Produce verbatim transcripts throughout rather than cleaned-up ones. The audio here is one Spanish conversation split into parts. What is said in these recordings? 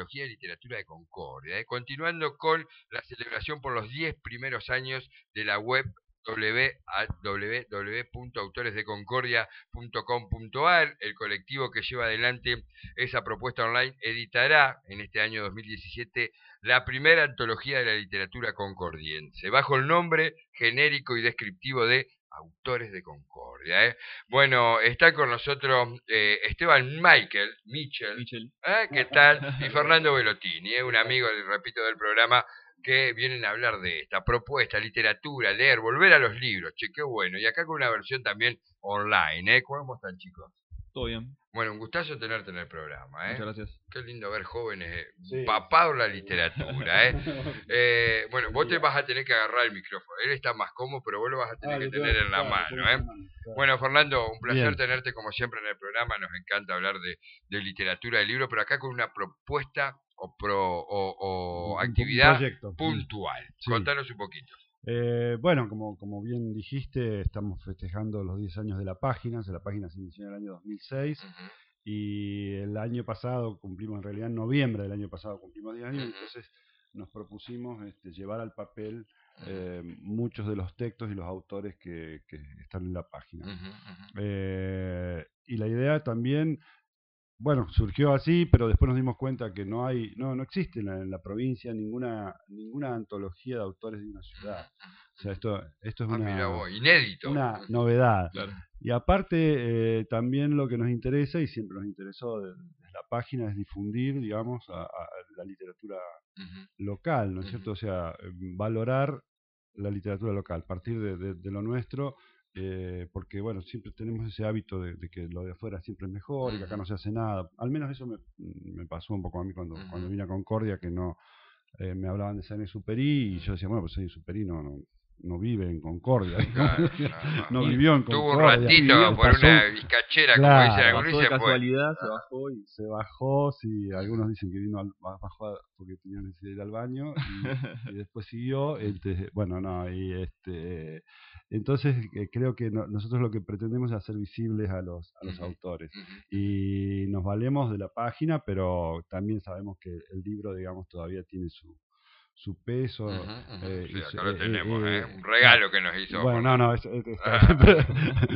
antología de literatura de Concordia, ¿eh? Continuando con la celebración por los diez primeros años de la web w w w punto autores de concordia punto com punto a r. El colectivo que lleva adelante esa propuesta online editará en este año dos mil diecisiete la primera antología de la literatura concordiense, bajo el nombre genérico y descriptivo de Autores de Concordia. ¿eh? Bueno, está con nosotros eh, Esteban Michael, Mitchell, Michel. ¿eh? ¿Qué tal? Y Fernando Velotini, ¿eh? un amigo, repito, del programa, que vienen a hablar de esta propuesta, literatura, leer, volver a los libros. Che, qué bueno. Y acá con una versión también online, ¿eh? ¿Cómo están, chicos? Todo bien. Bueno, un gustazo tenerte en el programa, ¿eh? Muchas gracias. Qué lindo ver jóvenes eh, Sí. empapados en la literatura, ¿eh? eh, Bueno, vos te vas a tener que agarrar el micrófono. Él está más cómodo, pero vos lo vas a tener Ah, que yo tener tengo- en la claro, mano, tengo ¿eh? en la mano, claro. Bueno, Fernando, un placer Bien. tenerte como siempre en el programa. Nos encanta hablar de, de literatura, de libro, pero acá con una propuesta o, pro, o, o Un- un actividad proyecto. puntual. Sí. Contanos un poquito. Eh, bueno, como, como bien dijiste, estamos festejando los diez años de la página. La página se inició en el año dos mil seis. Uh-huh. Y el año pasado cumplimos, en realidad en noviembre del año pasado cumplimos diez años, Ujú. entonces nos propusimos este, llevar al papel eh, muchos de los textos y los autores que, que están en la página. Uh-huh, uh-huh. Eh, y la idea también, bueno, surgió así, pero después nos dimos cuenta que no hay, no, no existe en la, en la provincia ninguna, ninguna antología de autores de una ciudad. O sea, esto, esto es Ah, una, mira vos, inédito. una novedad. Claro. Y aparte, eh, también lo que nos interesa, y siempre nos interesó desde de la página, es difundir, digamos, a, a la literatura Uh-huh. local, ¿no es Ujú. cierto? O sea, eh, valorar la literatura local, partir de, de, de lo nuestro, eh, porque, bueno, siempre tenemos ese hábito de, de que lo de afuera siempre es mejor y que acá no se hace nada. Al menos eso me, me pasó un poco a mí cuando, Ujú. cuando vine a Concordia, que no eh, me hablaban de Saint-Exupéry y yo decía, bueno, pues Saint-Exupéry no, no, no vive en Concordia, Claro, no, no. vivió en Tuvo un Concordia. ratito por Pasó- una bizcachera, Claro, como dicen algunos, Pasó y de se fue. casualidad, se bajó y... se bajó, sí, algunos dicen que vino al, bajó a- porque tenía necesidad de ir al baño y, y después siguió, este, bueno, no, y este, entonces eh, creo que no- nosotros lo que pretendemos es hacer visibles a los, a los Ujú. autores Ujú. y nos valemos de la página, pero también sabemos que el libro, digamos, todavía tiene su su peso. Ujú, ujú. eh, Sí, y acá su- lo eh, tenemos, eh, ¿eh? eh, Un regalo que nos hizo. bueno, no, Fernando. no, eso, eso está-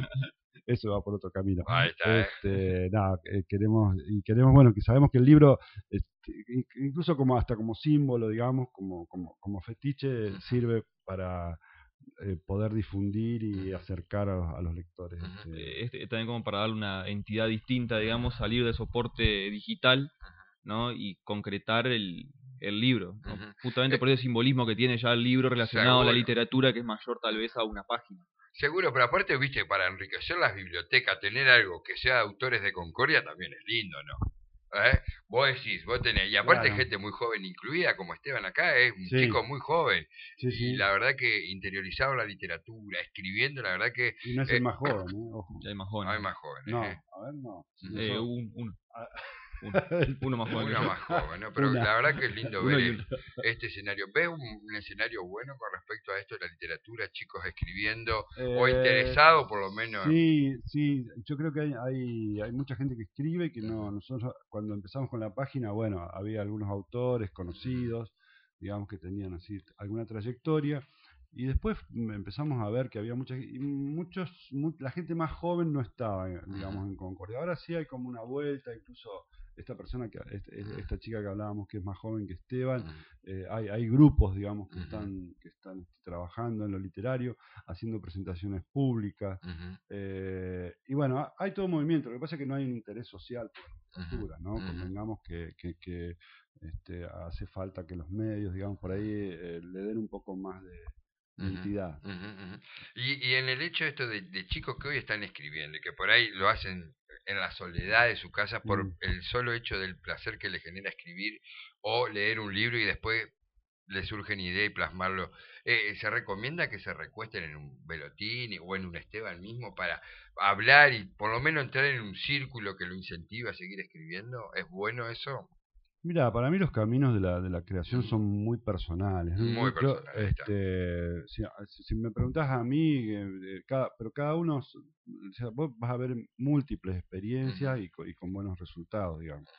eso va por otro camino. Ahí está, ¿eh? Este, nada, eh, queremos y queremos, bueno, que sabemos que el libro, este, in- incluso como hasta como símbolo, digamos, como como como fetiche, sirve para eh, poder difundir y acercar a, los- a los lectores. Ujú. este, Eh, este, también como para darle una entidad distinta, digamos, salir del soporte digital, ¿no? Y concretar el, el libro, ¿no? Ujú. Justamente Eh, por ese simbolismo que tiene ya el libro relacionado a la Seguro. literatura, que es mayor tal vez a una página. Seguro, pero aparte, viste, para enriquecer las bibliotecas, tener algo que sea de autores de Concordia también es lindo, ¿no? ¿Eh? Vos decís, vos tenés, y aparte Claro. gente muy joven incluida, como Esteban acá, es un Sí. chico muy joven, sí, y sí. la verdad que interiorizado en la literatura, escribiendo, la verdad que Y no es eh, el más joven, ¿eh? Ojo. Ya hay más jóvenes. hay más jóvenes, No, ¿eh? a ver, no. Mm. Eh, Nosotros- un, uno, Ah, uno, uno más joven. que Uno yo. más joven, ¿no? Pero Una. la verdad que es lindo Uno ver y eh, uno. este escenario. ¿Ves un, un escenario bueno con respecto a esto de la literatura, chicos escribiendo Eh, o interesados por lo menos? Sí, sí, yo creo que hay, hay, hay mucha gente que escribe que no, nosotros cuando empezamos con la página, bueno, había algunos autores conocidos, digamos que tenían así alguna trayectoria, y después mm, empezamos a ver que había mucha, y muchos, mu- la gente más joven no estaba, eh, digamos, en Concordia. Ahora sí hay como una vuelta, incluso esta persona, que este- esta chica que hablábamos que es más joven que Esteban, eh, hay, hay grupos, digamos, que Ujú. están, que están trabajando en lo literario, haciendo presentaciones públicas. Ujú, Eh, y bueno, ha- hay todo movimiento. Lo que pasa es que no hay un interés social por la ujú, literatura, ¿no? ujú. Convengamos que, que, que, este, hace falta que los medios, digamos, por ahí eh, le den un poco más de de Ujú, entidad. ujú, ujú. Y, y en el hecho esto de, de chicos que hoy están escribiendo y que por ahí lo hacen en la soledad de su casa por Mm. el solo hecho del placer que les genera escribir o leer un libro y después les surgen ideas y plasmarlo. Eh, ¿Se recomienda que se recuesten en un Velotini o en un Esteban mismo para hablar y por lo menos entrar en un círculo que lo incentive a seguir escribiendo? ¿Es bueno eso? Mira, para mí los caminos de la, de la creación son muy personales. ¿no? Muy Yo creo, personal, ahí está. este, si, si me preguntás a mí, eh, eh, cada, pero cada uno, s- o sea, vos vas a ver múltiples experiencias Ujú. y, co- y con buenos resultados, digamos.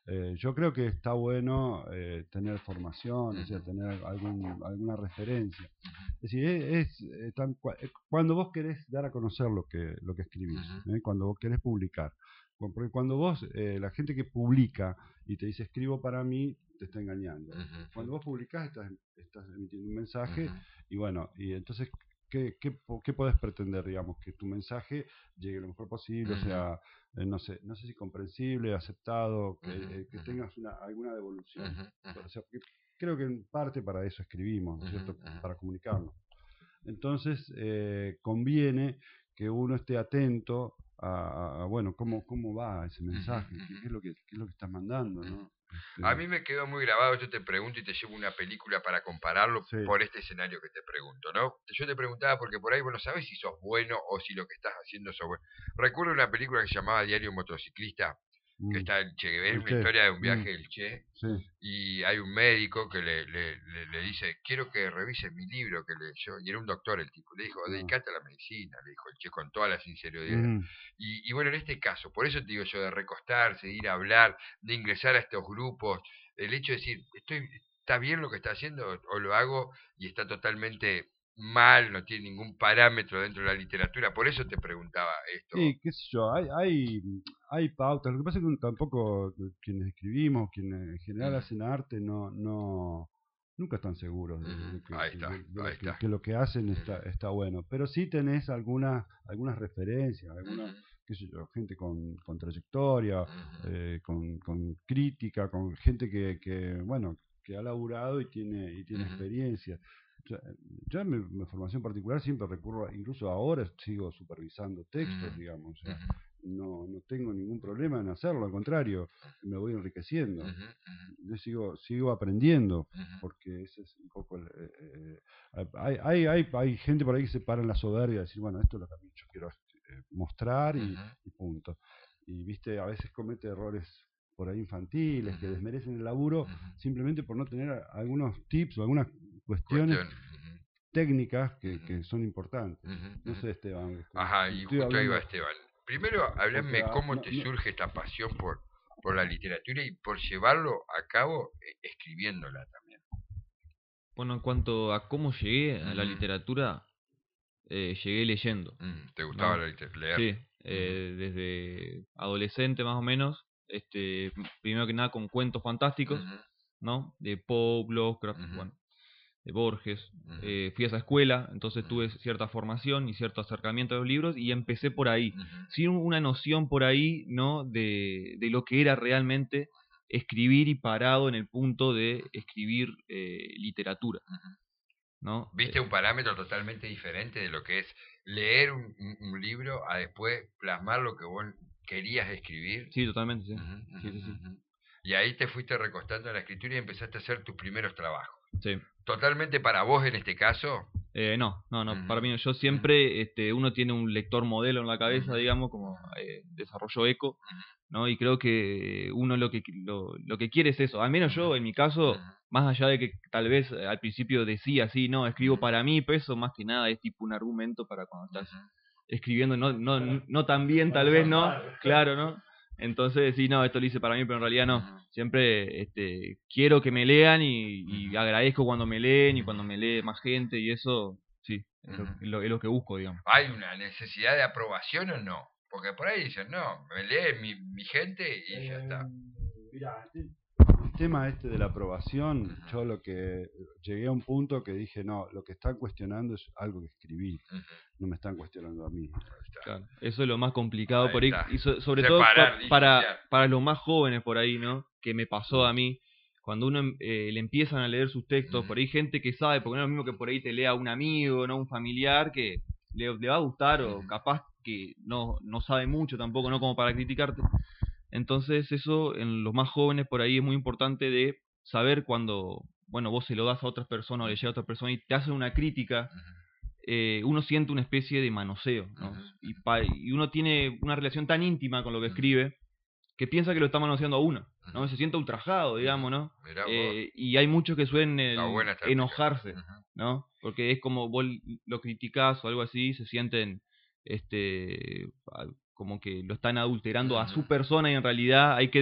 Eh, yo creo que está bueno eh, tener formación, o sea, tener algún, alguna referencia. Es decir, es, es, eh, tan, cua- eh, cuando vos querés dar a conocer lo que, lo que escribís, Ujú, ¿eh? Cuando vos querés publicar. Cu- Porque cuando vos, eh, la gente que publica y te dice escribo para mí, te está engañando. ujú, Cuando vos publicás, estás, estás emitiendo un mensaje ujú, y bueno, y entonces, ¿qué, qué, po- qué podés pretender, digamos? Que tu mensaje llegue lo mejor posible, o ujú, sea, eh, no sé, no sé si comprensible, aceptado, que, ujú, eh, que ujú, tengas una, alguna devolución. ujú, ujú, O sea, porque creo que en parte para eso escribimos, ¿no es ujú, cierto? ujú. Para comunicarnos. Entonces, eh, conviene que uno esté atento a, a, bueno, cómo, cómo va ese Ujú, mensaje, qué, ujú, qué es lo que, qué es lo que estás mandando, ujú. ¿no? A Este, mí me quedó muy grabado, yo te pregunto y te llevo una película para compararlo sí. por este escenario que te pregunto, ¿no? Yo te preguntaba porque por ahí vos no sabes si sos bueno o si lo que estás haciendo sos bueno. Recuerdo una película que se llamaba Diario Motociclista, que Mm, está el Che Guevara, el una che. historia de un Mm, viaje del Che, sí. y hay un médico que le, le, le, le dice, quiero que revise mi libro que leyó, y era un doctor el tipo, le dijo, No. dedicate a la medicina, le dijo el Che con toda la sinceridad. Mm, Y, y bueno, en este caso, por eso te digo yo, de recostarse, de ir a hablar, de ingresar a estos grupos, el hecho de decir, estoy, ¿está bien lo que está haciendo o, o lo hago y está totalmente mal, no tiene ningún parámetro dentro de la literatura? Por eso te preguntaba esto. y qué sé yo, hay, hay, hay pautas. Lo que pasa es que tampoco quienes escribimos, quienes en general Ujú, hacen arte, no, no, nunca están seguros de, ujú, de que, ahí que- está, de, de ahí lo que, está. que lo que hacen está, Ujú, está bueno. Pero sí tenés algunas, algunas referencias, ujú, algunas, qué sé yo, gente con, con trayectoria, ujú, eh, con, con crítica, con gente que, que, bueno, que ha laburado y tiene, y tiene ujú, experiencia. Yo, yo en mi, mi formación particular siempre recurro, incluso ahora sigo supervisando ujú, textos, digamos, o sea, ujú, no, no tengo ningún problema en hacerlo, al contrario, me voy enriqueciendo. ujú, ujú, Yo sigo, sigo aprendiendo, ujú, porque ese es un poco el, eh, eh, hay, hay, hay, hay gente por ahí que se para en la soberbia y decir, bueno, esto es lo que a mí yo quiero eh, mostrar y, ujú, y punto. Y viste, a veces comete errores por ahí infantiles que ujú, desmerecen el laburo ujú. simplemente por no tener algunos tips o algunas cuestiones Cuestión. Ujú, técnicas que, ujú, que son importantes. ujú, No ujú. sé, Esteban, este, Ajá, y estoy justo ahí va hablando Esteban. Primero, porque háblame ah, cómo no, te no, surge esta pasión por, por la literatura y por llevarlo a cabo eh, escribiéndola también. Bueno, en cuanto a cómo llegué a la Ujú, literatura, eh, llegué leyendo, mm, ¿te gustaba ¿no? la liter- leer? Sí, Ujú, eh, desde adolescente más o menos, este, primero que nada con cuentos fantásticos, ujú, ¿no? De Poe, Lovecraft, ujú, bueno, de Borges. ujú, Eh, fui a esa escuela, entonces tuve ujú, cierta formación y cierto acercamiento a los libros y empecé por ahí, ujú, sin una noción por ahí, ¿no? De, de lo que era realmente escribir y parado en el punto de escribir eh, literatura, ujú. ¿no? Eh, ¿Viste un parámetro totalmente diferente de lo que es leer un, un- un libro a después plasmar lo que vos querías escribir? sí, totalmente, sí. Ujú, Sí, ujú, sí, sí. ujú. Y ahí te fuiste recostando en la escritura y empezaste a hacer tus primeros trabajos. Sí. Totalmente para vos en este caso. Eh, no, no, no. Ujú, Para mí no. Yo ujú, siempre, este, uno tiene un lector modelo en la cabeza, ujú, digamos, como ujú, eh, desarrolló Eco, ujú, ¿no? Y creo que uno lo que lo, lo que quiere es eso. Al menos ujú, yo, en mi caso, ujú, más allá de que tal vez eh, al principio decía así, no, escribo ujú, para mí, pero eso más que nada es tipo un argumento para cuando estás ujú, escribiendo, no, no, no tan bien, para tal vez, ¿no? zafar. Claro, ¿no? Entonces, sí, no, esto lo hice para mí, pero en realidad no. ujú, Siempre este, quiero que me lean y, y ujú, agradezco cuando me leen y ujú, cuando me lee más gente y eso, sí, es lo, ujú. es lo, es lo que busco, digamos. ¿Hay una necesidad de aprobación o no? Porque por ahí dicen, no, me lee mi, mi gente y ya Eh, está. mirá, el el tema este de la aprobación, Ujú, yo lo que llegué a un punto que dije, no, lo que están cuestionando es algo que escribí, ujú, no me están cuestionando a mí. ahí está. Claro, eso es lo más complicado Ahí por ahí, está. y so- sobre todo Separar, pa- para, disociar. para los más jóvenes por ahí, ¿no? Que me pasó Mm, a mí, cuando uno em- eh, le empiezan a leer sus textos, por Ujú, ahí gente que sabe, porque no es lo mismo que por ahí te lea un amigo, ¿no? Un familiar que le, le va a gustar o ujú, capaz que no, no sabe mucho tampoco, ¿no? Como para criticarte. Entonces eso en los más jóvenes por ahí es muy importante de saber cuando, bueno, vos se lo das a otras personas o le llega a ujú, otras personas y te hacen una crítica, eh, uno siente una especie de manoseo, ujú, ¿no? ujú, Y, pa- y uno tiene una relación tan íntima con lo que ujú, escribe que piensa que lo está manoseando a uno, ujú, ¿no? Se siente ultrajado, ujú. digamos, ¿no? Mirá vos, Eh, y hay muchos que suelen está el buena esta explicación. enojarse, Ujú, ¿no? Porque es como vos lo criticás o algo así, se sienten, este, a- como que lo están adulterando a ujú, su persona y en realidad hay que des-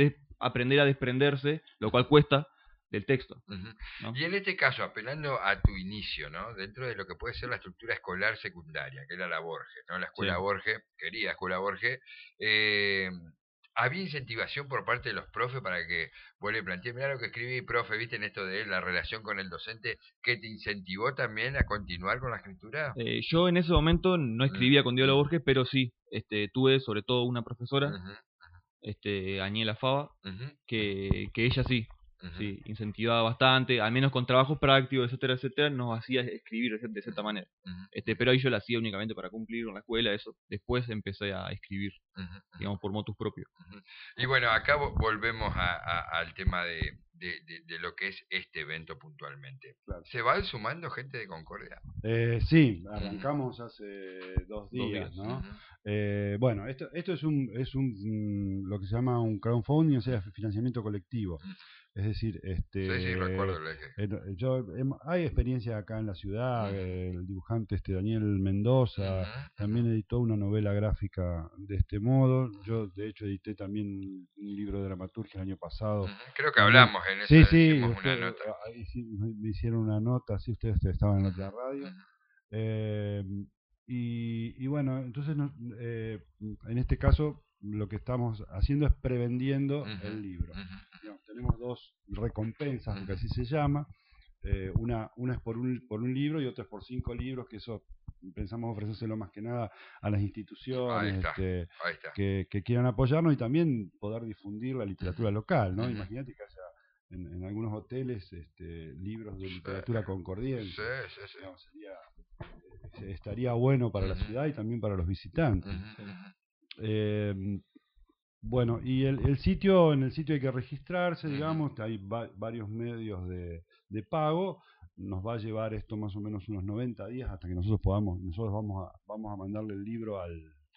aprender a desprenderse, lo cual cuesta, del texto. Ujú. ¿no? Y en este caso, apelando a tu inicio, ¿no? Dentro de lo que puede ser la estructura escolar secundaria, que era la Borges, ¿no? La escuela Sí. Borges, querida escuela Borges, eh, había incentivación por parte de los profes para que vos le plantees, mirá lo que escribí, profe, viste en esto de la relación con el docente, que te incentivó también a continuar con la escritura. Eh, yo en ese momento no escribía con Diego Mm, Borges, pero sí, este, tuve sobre todo una profesora, ujú, este, Aniela Fava, ujú, que, que ella sí, ujú, sí, incentivaba bastante, al menos con trabajos prácticos, etcétera, etcétera, nos hacía escribir de, de cierta manera. ujú, Este, pero ahí yo lo hacía únicamente para cumplir con la escuela, eso. Después empecé a escribir, ujú, ujú. digamos, por motus propio. Ujú. Y bueno, acá vo- volvemos a- a- al tema de, de- de- de lo que es este evento puntualmente. Claro. ¿Se van sumando gente de Concordia? Eh, sí, arrancamos hace dos Dos días, días. ¿no? Ujú, Eh, bueno, esto, esto es un, es un mm, lo que se llama un crowdfunding, o sea, financiamiento colectivo. ujú. Es decir, este, Sí, sí, recuerdo el eje. eh, no- yo, em, hay experiencia acá en la ciudad, Ujú. eh, el dibujante este Daniel Mendoza Ujú, también ujú, editó una novela gráfica de este modo. Yo, de hecho, edité también un libro de dramaturgia el año pasado. ujú. Creo que También. hablamos en eso, Sí, sí, hicimos una usted, nota. ahí sí me me hicieron una nota, sí, ustedes estaban en otra Ujú, radio. ujú, Eh, y, y bueno, entonces nos- eh, en este caso lo que estamos haciendo es prevendiendo ujú, el libro. ujú, Digamos, tenemos dos recompensas, porque ujú. así se llama. Eh, una, una es por un, por un libro y otra es por cinco libros, que eso pensamos ofrecérselo más que nada a las Ahí instituciones está, este, ahí está. que, que quieran apoyarnos y también poder difundir la literatura Ujú, local, ¿no? ujú. Imagínate que haya en, en algunos hoteles este, libros de Sí, literatura concordiense. sí, sí, sí. Digamos, sería, eh, estaría bueno para la Ujú, ciudad y también para los visitantes. ujú, ujú. Eh, bueno, y el, el sitio, en el sitio hay que registrarse, Ujú. digamos, hay va- varios medios de, de pago. Nos va a llevar esto más o menos unos noventa días hasta que nosotros podamos, nosotros vamos a, vamos a mandarle el libro al,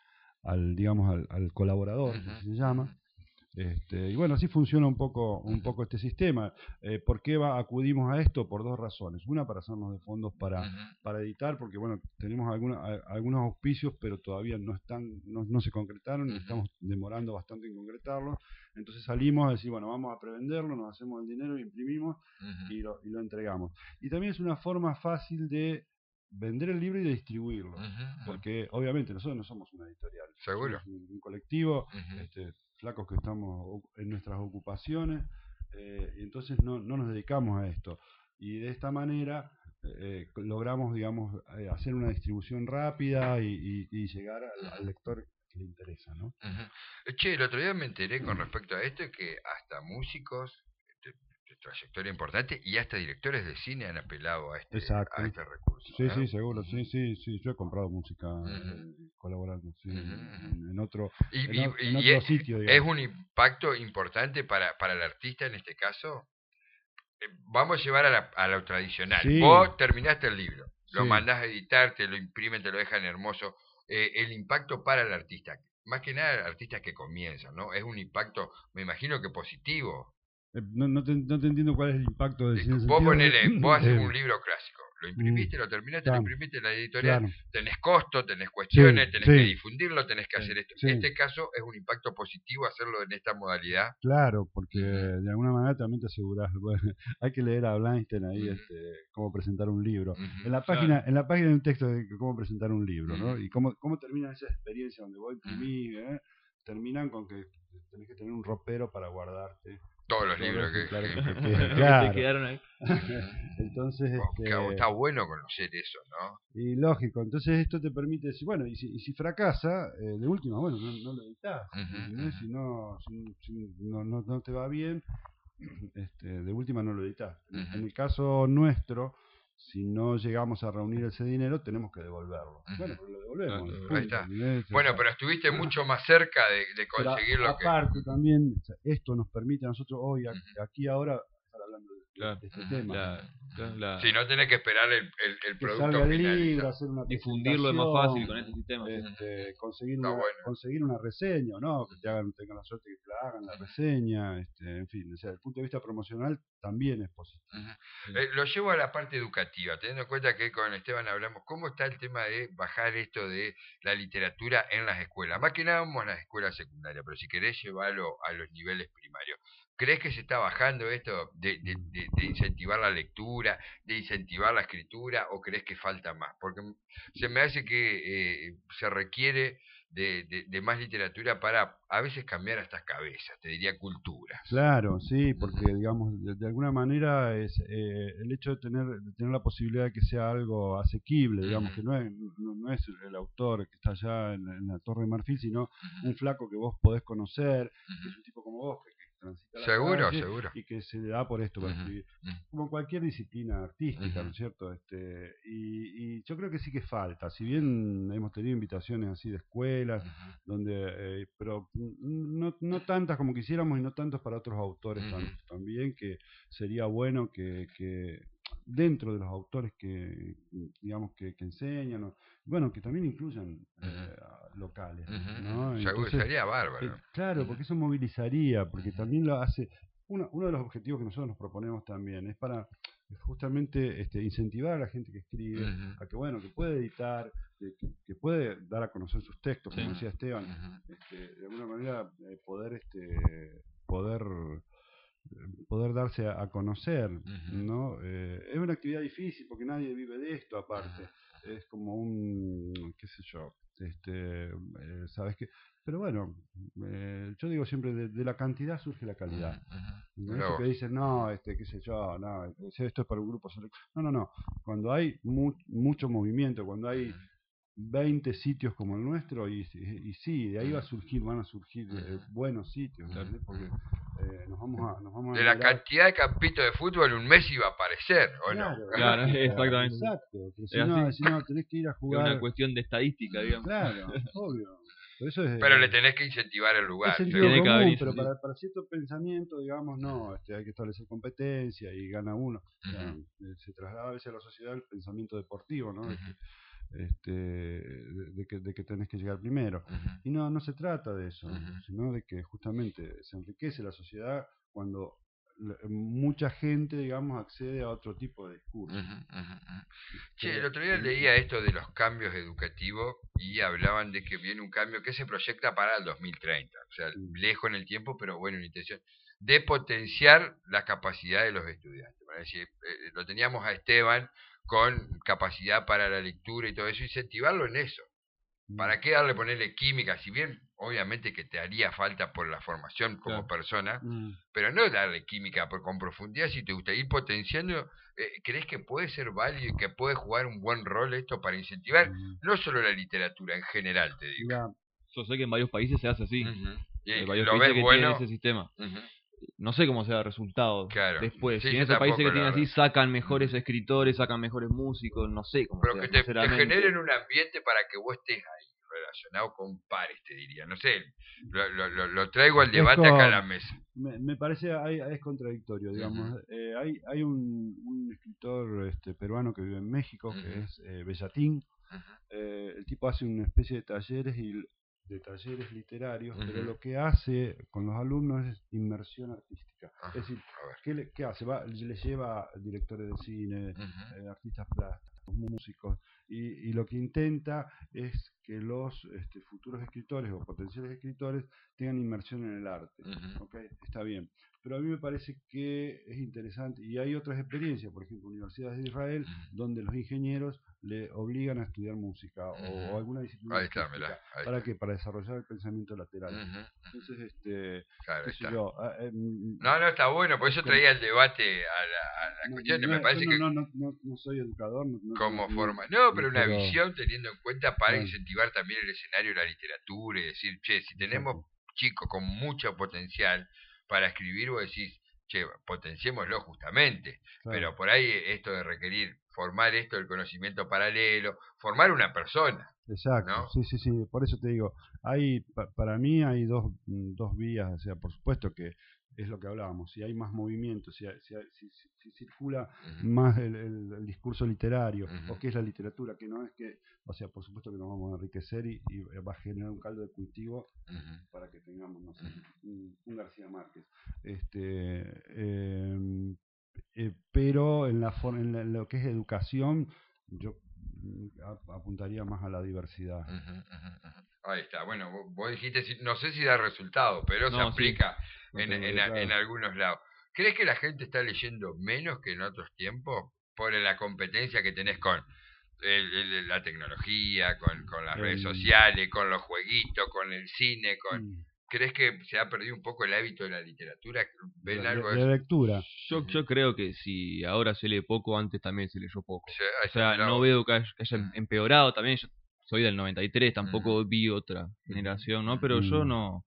al digamos, al, al colaborador, que Ujú, así se llama. ujú, Este, y bueno, así funciona un poco, un ujú, poco este sistema. Eh, ¿Por qué va, acudimos a esto? Por dos razones. Una, para hacernos de fondos para, ujú, para editar, porque bueno, tenemos alguna- a- algunos auspicios, pero todavía no están, no, no se concretaron y ujú, estamos demorando bastante en concretarlos. Entonces salimos a decir, bueno, vamos a prevenderlo, nos hacemos el dinero, imprimimos ujú, y lo, y lo entregamos. Y también es una forma fácil de vender el libro y de distribuirlo. ujú, ujú. Porque obviamente nosotros no somos una editorial, Seguro. somos un, un colectivo, Ujú, este, flacos que estamos o- en nuestras ocupaciones, eh, y entonces no, no nos dedicamos a esto. Y de esta manera eh, logramos, digamos, eh, hacer una distribución rápida y, y- y llegar al, al ujú, lector que le interesa, ¿no? ujú. Che, el otro día me enteré con respecto a esto que hasta músicos de, de trayectoria importante y hasta directores de cine han apelado a este, Exacto. a este recurso. Sí, ¿eh? sí, seguro, Ujú, sí, sí, sí. Yo he comprado música ujú, eh, colaborando, sí, ujú, en, ujú. en- en otro, Y, en, y, o- en y otro es, sitio, es digamos. un impacto importante para, para el artista en este caso. Eh, Vamos a llevar a, la- a lo tradicional. Sí, Vos terminaste el libro, lo sí. mandás a editar, te lo imprimen, te lo dejan hermoso. Eh, el impacto para el artista, más que nada artistas que comienzan, ¿no? Es un impacto, me imagino que positivo. Eh, No, no, te, no te entiendo cuál es el impacto de, Eh, en el Vos sentido de... ponele, vos haces un de- libro clásico, lo mm, imprimiste, lo terminaste, lo claro, imprimiste en la editorial, claro. tenés costo, tenés Sí, cuestiones, tenés que sí, difundirlo, tenés que sí, hacer esto. sí. En este caso es un impacto positivo hacerlo en esta modalidad. Claro, porque Ujú, de alguna manera también te aseguras, bueno, hay que leer a Blanstein ahí ujú, este, cómo presentar un libro. ujú, En la Claro. página, en la página hay un texto de cómo presentar un libro, ¿no? ujú, Y cómo, cómo termina esa experiencia donde vos ujú. imprimís, ¿eh? Terminan con que tenés que tener un ropero para guardarte Todos los todos libros los que, ejemplares que- que te Lo quedan. que te Claro. quedaron ahí. Entonces, Oh, cabo, este, está bueno conocer eso, ¿no? y lógico, entonces esto te permite decir, bueno, y si, y si fracasa, eh, de última, bueno, no, no lo editas, Ujú, ¿entendés? ujú. Si, no, si, si no, no, no te va bien, este, de última no lo editas. En, Ujú. en el caso nuestro, si no llegamos a reunir ese dinero, tenemos que devolverlo. Ujú. Bueno, pero lo devolvemos. Claro, y Ahí punto, está. ¿entendés? O Bueno, sea, pero estuviste mucho más cerca de, de pero conseguir lo que... aparte también, o sea, esto nos permite a nosotros hoy, a- Ujú. aquí ahora, estar hablando de Claro, este tema. la, la, la, si no tenés que esperar el, el, el que producto salga el finalizado. libro, hacer una difundirlo es más fácil con este sistema. este, conseguir, Está una, bueno. conseguir una reseña, ¿no? Que te hagan, tengan la suerte que te la hagan la reseña, este, en fin, o sea, desde el punto de vista promocional también es positivo. Uh-huh. Eh, lo llevo a la parte educativa, teniendo en cuenta que con Esteban hablamos, ¿cómo está el tema de bajar esto de la literatura en las escuelas? Más que nada vamos a las escuelas secundarias, pero si querés llevarlo a los niveles primarios. ¿Crees que se está bajando esto de, de, de, de incentivar la lectura, de incentivar la escritura, o crees que falta más? Porque se me hace que eh, se requiere de, de, de más literatura para a veces cambiar estas cabezas, te diría culturas. Claro, sí, porque digamos, de, de alguna manera es eh, el hecho de tener, de tener la posibilidad de que sea algo asequible, digamos, que no es, no, no es el autor que está allá en, en la Torre de Marfil, sino un flaco que vos podés conocer, que es un tipo como vos, que, que transita la seguro, calle seguro. y que se le da por esto para Uh-huh. escribir, como cualquier disciplina artística, Uh-huh. ¿no es cierto? Este, y, y yo creo que sí que falta, si bien hemos tenido invitaciones así de escuelas, uh-huh. donde eh, pero no, no tantas como quisiéramos y no tantos para otros autores uh-huh. tan, también, que sería bueno que, que dentro de los autores que digamos que, que enseñan, o, bueno, que también incluyan uh-huh. eh, locales, uh-huh. ¿no? Entonces, sería bárbaro. Eh, claro, uh-huh. porque eso movilizaría, porque uh-huh. también lo hace. Uno, uno de los objetivos que nosotros nos proponemos también es para justamente este, incentivar a la gente que escribe uh-huh. a que, bueno, que puede editar, que, que, que puede dar a conocer sus textos, como uh-huh. decía Esteban, uh-huh. este, de alguna manera eh, poder este poder poder darse a, a conocer, uh-huh. ¿no? Eh, es una actividad difícil porque nadie vive de esto aparte, uh-huh. es como un, qué sé yo, este, eh, ¿sabes qué? Pero bueno, eh, yo digo siempre, de, de la cantidad surge la calidad. Uh-huh. Eso no. que dicen, no, este, qué sé yo, no, esto es para un grupo selecto. No, no, no. Cuando hay mu- mucho movimiento, cuando hay veinte sitios como el nuestro, y, y, y sí, de ahí va a surgir, van a surgir eh, buenos sitios, ¿entendés? Porque eh, nos vamos a... Nos vamos de a la cantidad de campitos de fútbol, un mes iba a aparecer, ¿o claro, no? Claro, exactamente. Exacto. Pero si, no, si no, tenés que ir a jugar... Es una cuestión de estadística, digamos. Claro, obvio. Pero, eso es, pero le tenés que incentivar el lugar. Es sentido común, pero para, para cierto pensamiento, digamos, no, este, hay que establecer competencia y gana uno. O sea, uh-huh. se traslada a veces a la sociedad el pensamiento deportivo, ¿no? Uh-huh. De, que, este, de, de, que, de que tenés que llegar primero. Uh-huh. Y no, no se trata de eso, uh-huh. sino de que justamente se enriquece la sociedad cuando mucha gente, digamos, accede a otro tipo de discurso. Uh-huh, uh-huh. Sí, el otro día leía esto de los cambios educativos y hablaban de que viene un cambio que se proyecta para el dos mil treinta, o sea, uh-huh. lejos en el tiempo, pero bueno, una intención de potenciar la capacidad de los estudiantes. Es decir, eh, lo teníamos a Esteban con capacidad para la lectura y todo eso, incentivarlo en eso. ¿Para qué darle, ponerle química? Si bien, obviamente que te haría falta por la formación como claro. persona, mm. pero no darle química por, con profundidad, si te gusta ir potenciando, eh, ¿crees que puede ser válido y que puede jugar un buen rol esto para incentivar mm. no solo la literatura en general, te digo? Ya. Yo sé que en varios países se hace así. Uh-huh. Hay varios lo países ves que bueno. tienen ese sistema. Uh-huh. No sé cómo sea el resultado claro. después. Sí, si en esos países que tienen verdad. así sacan mejores uh-huh. escritores, sacan mejores músicos, no sé cómo pero sea. Pero que te, te generen un ambiente para que vos estés ahí, relacionado con pares, te diría. No sé, lo, lo, lo traigo al debate como, acá a la mesa. Me, me parece hay, es contradictorio, digamos. Uh-huh. eh, hay hay un, un escritor este, peruano que vive en México, uh-huh. que es eh, Bellatín. Uh-huh. eh, el tipo hace una especie de talleres y de talleres literarios, uh-huh. pero lo que hace con los alumnos es inmersión artística. Uh-huh. Es decir, ¿qué, le, qué hace? Va, le lleva directores de cine, uh-huh. eh, artistas plásticos, músicos, y, y lo que intenta es que los este, futuros escritores o potenciales escritores tengan inmersión en el arte. Uh-huh. ¿Okay? Está bien. Pero a mí me parece que es interesante, y hay otras experiencias, por ejemplo, universidades de Israel, uh-huh. donde los ingenieros le obligan a estudiar música uh-huh. o, o alguna disciplina ahí está, artística. mirá, ahí ¿Para está. qué? Para desarrollar el pensamiento lateral. Uh-huh. Entonces, este, claro, qué sé yo, eh, no, no, está bueno, por eso traía el debate a la, a la no, cuestión, no, me parece no, que no, no, no, no soy educador. No, no, como no, forma, no, pero una pero, visión teniendo en cuenta para bueno. incentivar también el escenario de la literatura y decir, che, si tenemos Exacto. chicos con mucho potencial para escribir, vos decís, che, potenciémoslo justamente, claro. Pero por ahí esto de requerir formar esto del conocimiento paralelo, formar una persona. Exacto, ¿no? sí, sí, sí, por eso te digo, hay pa, para mí hay dos, dos vías, o sea, por supuesto que es lo que hablábamos, si hay más movimiento, si, hay- si, hay- si, si- si circula Ujú. más el, el- el discurso literario, Ujú. o qué es la literatura, que no es que, o sea, por supuesto que nos vamos a enriquecer y, y va a generar un caldo de cultivo Ujú. para que tengamos, no sé, Ujú. un, un García Márquez. Este, eh, eh, pero en, la, for- en, la- en lo que es educación, yo mm, a- apuntaría más a la diversidad. Ujú, ujú, ujú. Ahí está. Bueno, vos, vos dijiste, si- no sé si da resultado, pero se No, sí. aplica No en, tengo en, idea, a- en claro. algunos lados. ¿Crees que la gente está leyendo menos que en otros tiempos por la competencia que tenés con el- el- la tecnología, con, con las redes El- sociales, con los jueguitos, con el cine? con Mm, ¿Crees que se ha perdido un poco el hábito de la literatura? ¿Ven de, algo de de eso? lectura. Yo, Ujú. yo creo que si ahora se lee poco, antes también se leyó poco. Sí, ahí O está, sea, mirá no vos. veo que haya, que haya Ujú. empeorado. También yo soy del noventa y tres, tampoco Ujú. vi otra generación, ¿no? Ujú. Pero yo Mm. no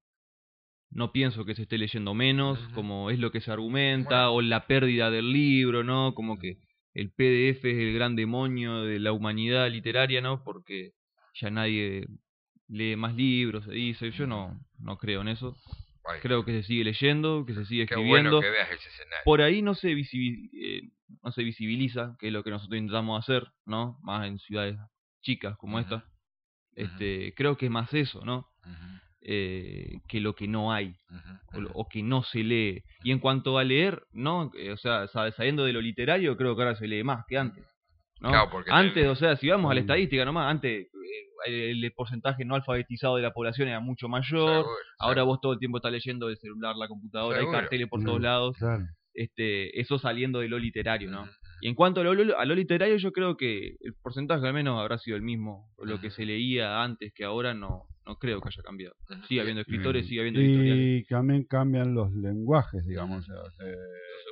no pienso que se esté leyendo menos, Ujú. como es lo que se argumenta, Bueno. o la pérdida del libro, ¿no? Como que el P D F es el gran demonio de la humanidad literaria, ¿no? Porque ya nadie lee más libros, se dice. Yo no, no creo en eso. Ahí Creo está. que se sigue leyendo, que se sigue Qué bueno escribiendo. que veas ese escenario. Por ahí no se, visibi- eh, no se visibiliza, que es lo que nosotros intentamos hacer, ¿no? Más en ciudades chicas como Ujú. esta. Este, creo que es más eso, ¿no? Ujú. Eh, que lo que no hay Ujú. o, lo- Ujú. o que no se lee. Y en cuanto a leer, ¿no? Eh, o sea, sa- saliendo de lo literario, creo que ahora se lee más que antes, ¿no? Claro, porque Antes, tenés- o sea, si vamos a la Mm. estadística nomás, antes eh, el, el porcentaje no alfabetizado de la población era mucho mayor. Seguro, Ahora seguro. vos todo el tiempo estás leyendo el celular, la computadora, Seguro. hay carteles por todos Mm, lados. claro. Este, eso saliendo de lo literario, ¿no? Ujú. Y en cuanto a lo, lo- a lo literario, yo creo que el porcentaje al menos habrá sido el mismo. Lo que Ujú. se leía antes que ahora no, no creo que haya cambiado. Ujú. Sigue habiendo escritores, Mm. sigue habiendo editoriales. Y también cambian los lenguajes, digamos. Ujú. o sea, eh,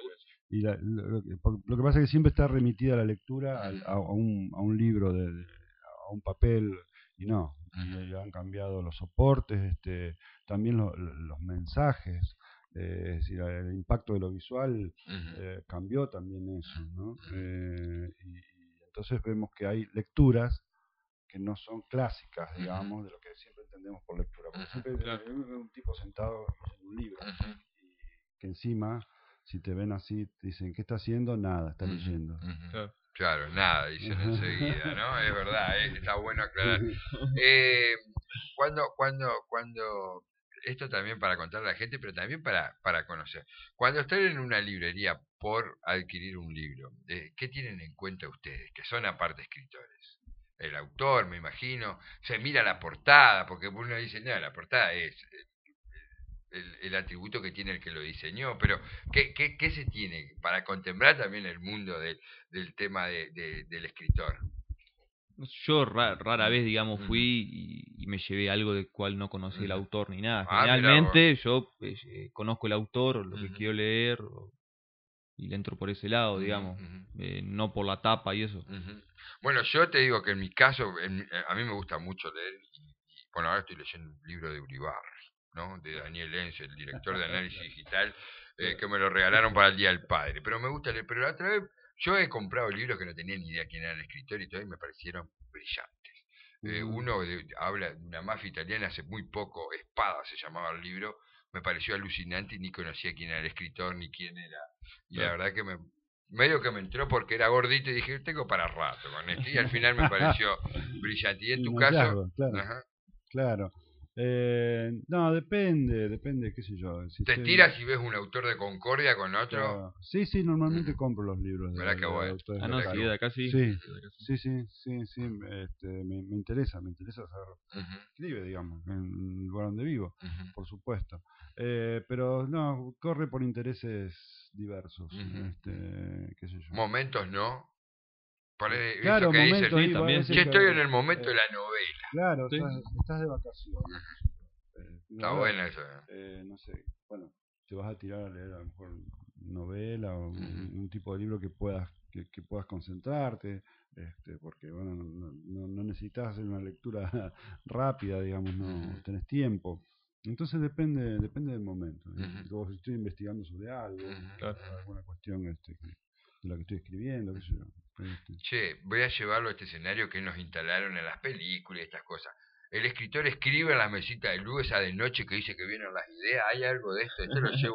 y la- lo, que, por- lo que pasa es que siempre está remitida la lectura al- a, a un, a un libro, de, de- a un papel, y no. Y, Ujú. y han cambiado los soportes, este, también lo- lo- los mensajes. Eh, es decir, el impacto de lo visual Ujú. eh, cambió también eso, ¿no? Eh, y, y entonces vemos que hay lecturas que no son clásicas, Ujú. digamos, de lo que siempre entendemos por lectura. Porque Ujú. siempre Claro. eh, un un tipo sentado en un libro, Ujú. y que encima, si te ven así, te dicen, ¿qué está haciendo? Nada, está Ujú. leyendo. Ujú. Claro. Claro, nada, dicen enseguida, ¿no? Es verdad, eh, está bueno aclarar. Eh, cuando, cuando, cuando, esto también para contarle a la gente, pero también para, para conocer. Cuando están en una librería por adquirir un libro, eh, ¿qué tienen en cuenta ustedes? Que son aparte escritores. El autor, me imagino, se mira la portada, porque uno dice, no, la portada es el, el atributo que tiene el que lo diseñó, pero ¿qué, qué, qué se tiene para contemplar también el mundo del, del tema de, de- del escritor? Yo ra- rara vez, digamos, Ujú. fui y, y me llevé algo del cual no conocía el Ujú. autor ni nada. Ah, mirá Generalmente yo eh, eh, conozco el autor o lo que Ujú. quiero leer o- y le entro por ese lado, Ujú, digamos, ujú. eh, no por la tapa y eso. Ujú. Bueno, yo te digo que en mi caso, en mi- eh, a mí me gusta mucho leer, y, y, bueno, ahora estoy leyendo un libro de Uribarri, ¿no? De Daniel Enz, el director de análisis digital, eh, que me lo regalaron para el Día del Padre. Pero me gusta leer, pero la otra vez yo he comprado libros que no tenía ni idea quién era el escritor y todo, y me parecieron brillantes. Eh, Ujú. uno de- habla de una mafia italiana hace muy poco, Espada se llamaba el libro, me pareció alucinante y ni conocía quién era el escritor ni quién era. Y la Claro. verdad que me medio que me entró porque era gordito y dije, tengo para rato con esto. Y al final me pareció brillante. Y en tu Un caso, hallazgo, claro. ajá, Claro. Eh, no, depende, depende, qué sé yo. Si te estoy- tiras y ves un autor de Concordia con otro. Claro. Sí, sí, normalmente Ujú. compro los libros de, Mirá qué de bueno. autores Ah, no, Mirá sí, que de acá sí. Sí, de acá sí. sí, sí, sí, sí, este, me, me interesa, me interesa saber Ujú, escribe, digamos, en el lugar donde vivo, ujú, por supuesto. Eh, pero no, corre por intereses diversos, Ujú. este, qué sé yo. Momentos, ¿no? Por ahí, eso Claro, que dice, momentos, sí, y también, veces che, que- estoy en el momento eh, de la novela. Claro, Sí. estás, estás de vacaciones. Eh, Está a ver, bueno eso. ¿eh? eh, no sé, bueno, te vas a tirar a leer a lo mejor novela o un, Ujú. un tipo de libro que puedas que, que puedas concentrarte, este, porque bueno, no, no, no necesitas hacer una lectura rápida, digamos, no Ujú. tenés tiempo. Entonces depende depende del momento. ¿eh? Ujú. Luego, si estoy investigando sobre algo, Ujú. Claro. alguna cuestión este, que- de la que estoy escribiendo, qué sé yo. Este, Che, voy a llevarlo a este escenario que nos instalaron en las películas y estas cosas. El escritor escribe en la mesita de luz esa de noche que dice que vienen las ideas. ¿Hay algo de esto? Esto lo llevo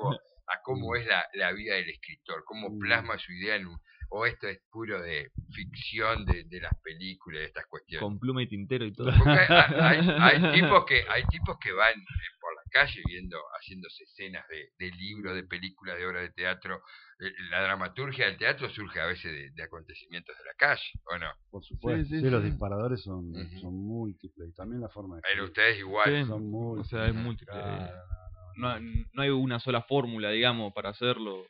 a cómo es la, la vida del escritor, cómo plasma su idea en un, o esto es puro de ficción de, de las películas, de estas cuestiones. Con pluma y tintero y todo. Porque hay, hay, hay tipos que hay tipos que van eh, por la calle viendo, haciéndose escenas de, de libros, de películas, de obras de teatro. Eh, La dramaturgia del teatro surge a veces de, de acontecimientos de la calle, ¿o no? Por supuesto, Sí, sí, sí, los sí. disparadores son, Ujú. son múltiples y también la forma de Pero escribir. ustedes igual. Sí, son o múltiples. sea, es múltiple. Claro, No, hay- no hay una sola fórmula, digamos, para hacerlo.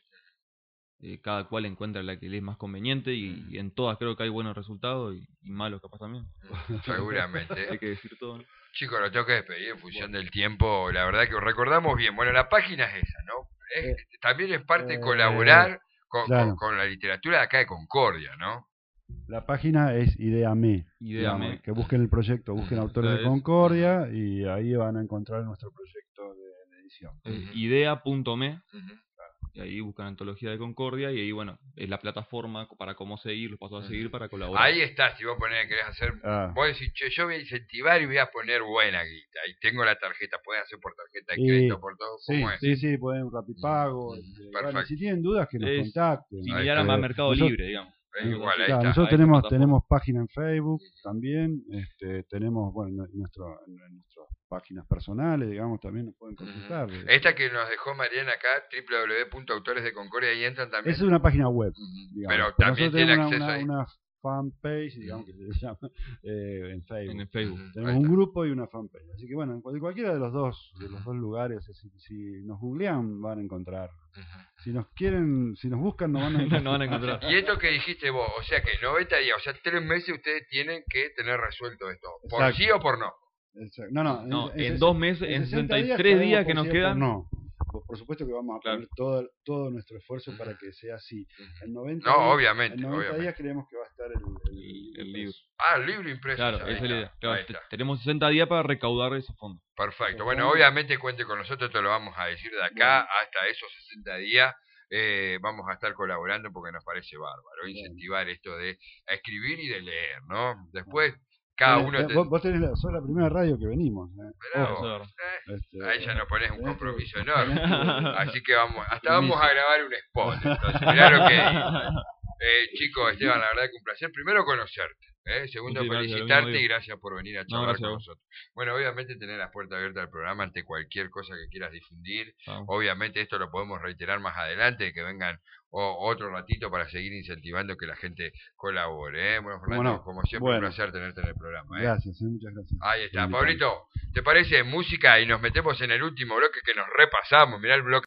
Eh, cada cual encuentra la que le es más conveniente y, y en todas creo que hay buenos resultados y, y malos capaz también. Seguramente. Hay que decir todo, ¿no? Chicos, lo tengo que despedir en función del tiempo. La verdad que recordamos bien. Bueno, la página es esa, ¿no? Es, Eh, también es parte eh, colaborar con, claro. con, con la literatura de acá de Concordia, ¿no? La página es Ideame. Ideame. digamos, que busquen el proyecto, busquen Ujú. Autores O sea, de es- Concordia y ahí van a encontrar nuestro proyecto de, de edición. Eh, Ujú. idea punto me, Ujú. y ahí buscan Antología de Concordia y ahí, bueno, es la plataforma para cómo seguir, los pasos a seguir Ujú. para colaborar. Ahí está, si vos ponés, querés hacer, Ah. vos decís, che, yo voy a incentivar y voy a poner buena guita, y tengo la tarjeta, pueden hacer por tarjeta de Y- crédito, por todo, Sí, ¿cómo es? sí, sí, pueden rapipago. Ujú. este, Perfecto. bueno, si tienen dudas que nos Es contacten. Similar Ahí a está. Mercado Nosotros- Libre, digamos. Es igual, ahí Claro, está. nosotros Ahí tenemos, está. tenemos página en Facebook también, este, tenemos, bueno, en, nuestro, en nuestras páginas personales, digamos, también nos pueden consultar. Ujú. Esta que nos dejó Mariana acá, doble u doble u doble u punto autores de concordia, ahí entran también. Esa es una página web, Ujú. digamos. Pero Pero también nosotros tiene tenemos acceso una, ahí. una, una fanpage, digamos, que se llama eh, en Facebook. En el Facebook. Ujú. Tenemos Ahí un está. grupo y una fanpage. Así que bueno, en cual- cualquiera de los dos, de los dos lugares, si, si nos googlean van a encontrar. Ujú. Si nos quieren, si nos buscan no van a No, encontrar. no van a encontrar. Y esto que dijiste vos, o sea que noventa días, o sea, tres meses ustedes tienen que tener resuelto esto. ¿Por Exacto. sí o por no? Exacto. No, no, No, en ses- dos meses, en sesenta sesenta y tres sabemos días que por nos sí o por quedan. No. Por, por supuesto que vamos a Claro. poner todo, todo nuestro esfuerzo para que sea así. En noventa No, días, obviamente, en noventa obviamente. días creemos que va a estar el, el, El- el libro. Ah, el libro impreso. Claro, ahí esa es la está, idea. Claro, ahí te- está. tenemos sesenta días para recaudar esos fondos. Perfecto. Bueno, obviamente cuente con nosotros, te lo vamos a decir de acá Bueno. hasta esos sesenta días. Eh, vamos a estar colaborando porque nos parece bárbaro incentivar esto de escribir y de leer, ¿no? Después, cada Tenés- uno... te- te- vos, vos tenés la, sos la primera radio que venimos. ¿eh? Mirá Eso vos, es verdad. eh, Este, ahí ya nos pones un tenés que- compromiso enorme. tenés que- Así que vamos, hasta Permiso. vamos a grabar un spot. Entonces, mirá lo que dice. Eh, chicos, Esteban, la verdad que un placer. Primero conocerte. ¿eh? Segundo, Muchas gracias, lo felicitarte mismo y digo. gracias por venir a No, charlar gracias a con vos. nosotros. Bueno, obviamente tener las puertas abiertas al programa ante cualquier cosa que quieras difundir. Vamos. Obviamente esto lo podemos reiterar más adelante, que vengan o- otro ratito para seguir incentivando que la gente colabore. ¿eh? Bueno, Fernando, ¿Cómo no? como siempre, Bueno. un placer tenerte en el programa. ¿eh? Gracias, eh, muchas gracias. Ahí está. por invitarme. Pablito, ¿te parece música? Y nos metemos en el último bloque que nos repasamos. Mirá el bloque.